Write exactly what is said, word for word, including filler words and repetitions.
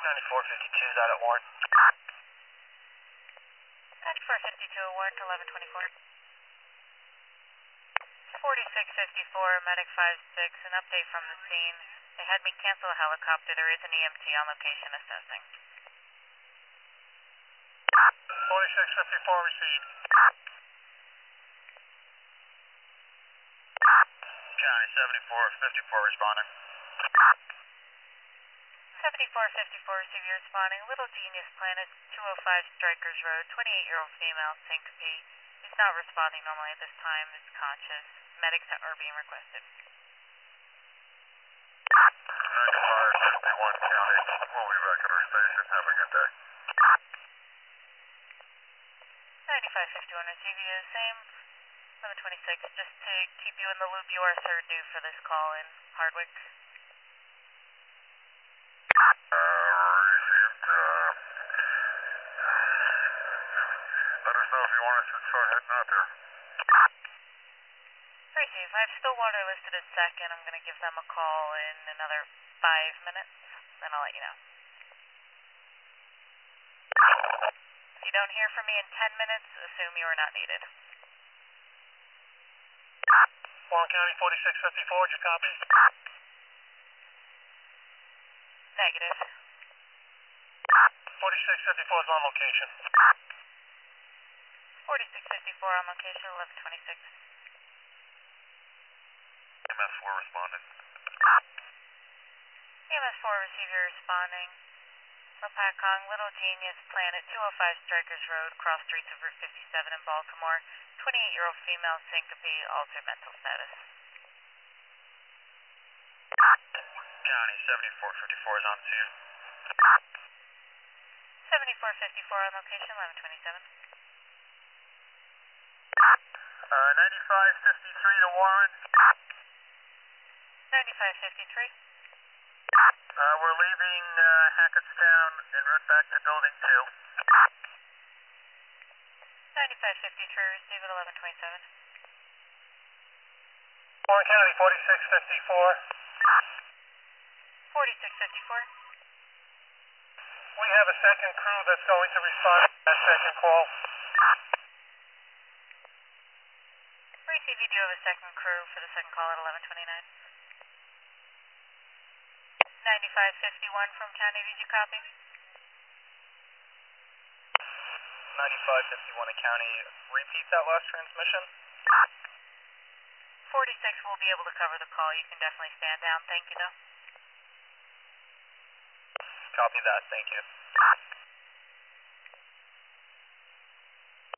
County four fifty-two is out at Warren. County four fifty-two at Warren to eleven twenty-four. forty-six fifty-four, medic five six, an update from the scene. They had me cancel a helicopter. There is an E M T on location assessing. forty-six fifty-four received. County seventy-four fifty-four responding. seventy-four fifty-four, receive your responding. Little Genius Planet, two oh five Strikers Road, twenty-eight-year-old female, syncope. Is not responding normally at this time, is conscious. Medics are being requested. ninety-five fifty-one County, we'll be back at our station. Have a good day. ninety-five fifty-one, receive you the same. eleven twenty-six, just to keep you in the loop, you are third due for this call in Hardwick. Uh, received, uh, let us know if you want us to start heading out there. Receive, I have Stillwater listed as second. I'm going to give them a call in another five minutes, then I'll let you know. If you don't hear from me in ten minutes, assume you are not needed. Warren County forty-six fifty-four, did you copy? Negative. forty-six fifty-four is on location. forty-six fifty-four on location, eleven twenty-six. E M S four responding. E M S four receiver responding. Lopakong, Little Genius, Planet, two oh five Strikers Road, cross streets of Route fifty-seven in Baltimore. twenty-eight-year-old female, syncope, altered mental status. County seventy-four fifty-four is on scene. seventy-four fifty-four on location, eleven twenty-seven. Uh, ninety-five fifty-three to Warren. ninety-five fifty-three. Uh, we're leaving uh, Hackettstown en route back to building two. ninety-five fifty-three, receive at eleven twenty-seven. Warren County forty-six fifty-four. forty-six fifty-four. We have a second crew that's going to respond to that second call. Receive, you do have a second crew for the second call at eleven twenty-nine. ninety-five fifty-one from County, did you copy? ninety-five fifty-one in County, repeat that last transmission. forty-six will be able to cover the call. You can definitely stand down. Thank you, though. Copy that, thank you.